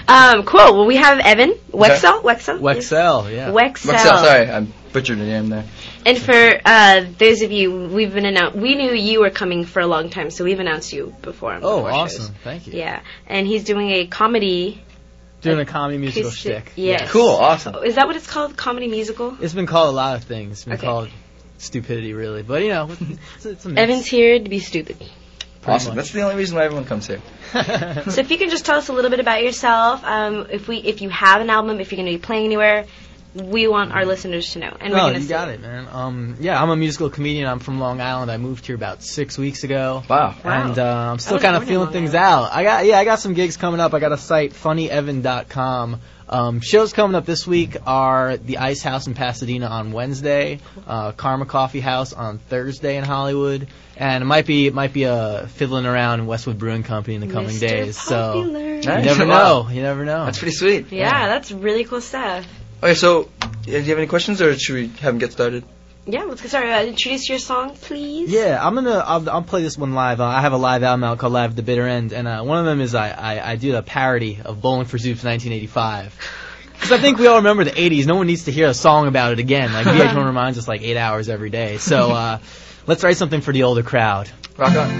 Cool. Well, we have Evan Wexell. Wexell, yeah. Wexell. Sorry, I butchered the name there. And for those of you, we knew you were coming for a long time, so we've announced you before. Oh, awesome! Shows. Thank you. Yeah, and he's doing a comedy. Doing a comedy musical shtick. Yes. Cool, awesome. Is that what it's called? Comedy musical? It's been called a lot of things. It's been called stupidity, really. But, you know, it's a mix. Evan's here to be stupid. Awesome. That's the only reason why everyone comes here. So if you can just tell us a little bit about yourself, if you have an album, if you're going to be playing anywhere, we want our listeners to know. And we're gonna you got it, man. Yeah, I'm a musical comedian. I'm from Long Island. I moved here about 6 weeks ago. Wow. And I'm still kind of feeling things out. I got some gigs coming up. I got a site, funnyevan.com. Shows coming up this week are the Ice House in Pasadena on Wednesday, Karma Coffee House on Thursday in Hollywood, and it might be fiddling around in Westwood Brewing Company in the coming days. Popular. So you never know. You never know. That's pretty sweet. Yeah, that's really cool stuff. Okay, so do you have any questions, or should we have them get started? Yeah, let's get started. Introduce your song, please. Yeah, I'll play this one live. I have a live album out called Live at the Bitter End, and one of them is I do a parody of Bowling for Zoop's 1985. Because I think we all remember the 80s. No one needs to hear a song about it again. Like, VH1 reminds us like 8 hours every day. So let's write something for the older crowd. Rock on.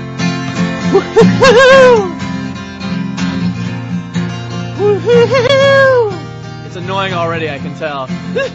It's annoying already, I can tell.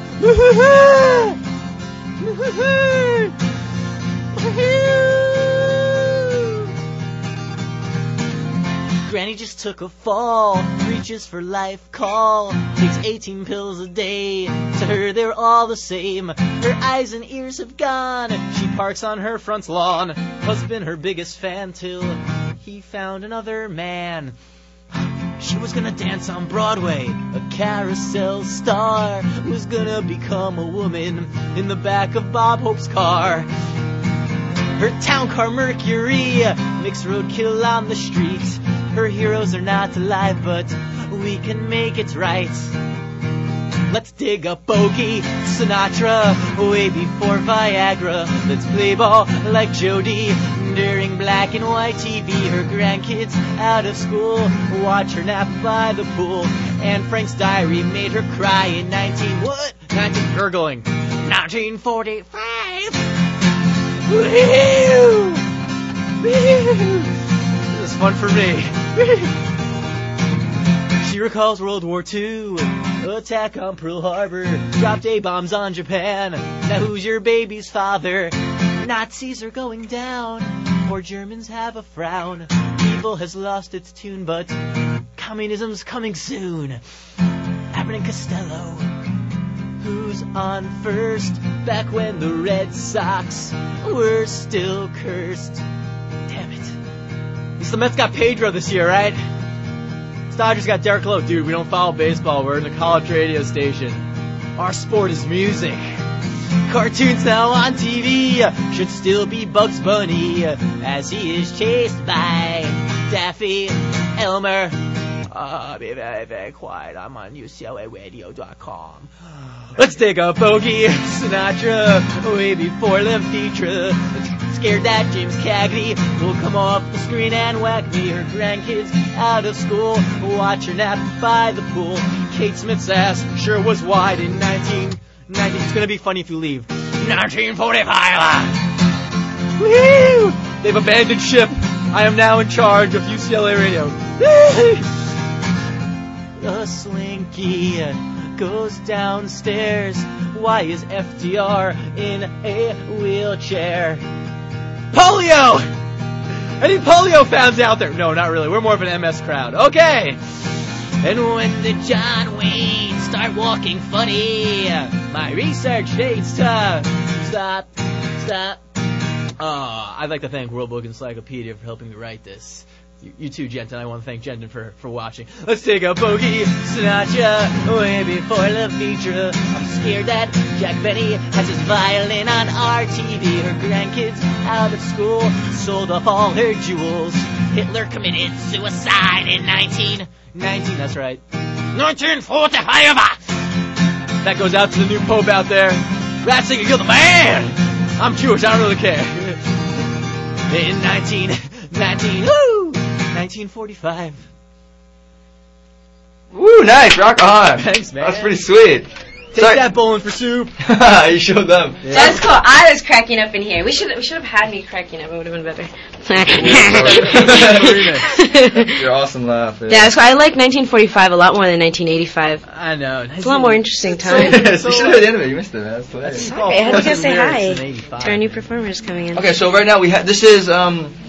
Granny just took a fall, reaches for life call, takes 18 pills a day. To her they're all the same. Her eyes and ears have gone. She parks on her front lawn. Husband her biggest fan till he found another man. She was gonna dance on Broadway, a carousel star, was gonna become a woman in the back of Bob Hope's car. Her town car Mercury, mixed roadkill on the street. Her heroes are not alive, but we can make it right. Let's dig a bogey, Sinatra, way before Viagra. Let's play ball like Jody during black and white TV. Her grandkids out of school, watch her nap by the pool. Anne Frank's diary made her cry in 1945. Woo! Woo! This is fun for me. She recalls World War II, attack on Pearl Harbor, dropped A-bombs on Japan. Now who's your baby's father? Nazis are going down, or Germans have a frown. Evil has lost its tune, but communism's coming soon. Abbott and Costello, who's on first? Back when the Red Sox were still cursed. Damn it. At least the Mets got Pedro this year, right? Dodgers got Derek Lowe. Dude, we don't follow baseball. We're in a college radio station. Our sport is music. Cartoons now on TV should still be Bugs Bunny as he is chased by Daffy Elmer. Be very, very quiet. I'm on UCLAradio.com. Let's take a bogey, Sinatra, way before Lempetra. Scared that James Cagney will come off the screen and whack me. Her grandkids out of school, watch her nap by the pool. Kate Smith's ass sure was wide in 1990. It's gonna be funny if you leave. 1945. Woo! They've abandoned ship. I am now in charge of UCLA Radio. The Slinky goes downstairs. Why is FDR in a wheelchair? Polio! Any polio fans out there? No, not really. We're more of an MS crowd. Okay! And when did John Wayne start walking funny? My research needs to stop. I'd like to thank World Book Encyclopedia for helping me write this. You too, Jenton. I want to thank Jenton for watching. Let's take a bogey, Sinatra, way before Lempetra. I'm scared that Jack Benny has his violin on RTV. Her grandkids out of school sold off all her jewels. Hitler committed suicide in 1919. That's right. 1945. That goes out to the new Pope out there. Ratzinger killed the man. I'm Jewish. I don't really care. In 1945. Woo, nice, rock on. Thanks, man. That's pretty sweet. Take that bowling for soup. You showed them. Yeah. That's cool. I was cracking up in here. We should have had me cracking up. It would have been better. Your awesome laugh. Yeah, so I like 1945 a lot more than 1985. I know. It's a lot more interesting time. You should have heard the end of it. You missed it, man. That's hilarious. Sorry, I had to go say hi to to our new performers coming in. Okay, so right now this is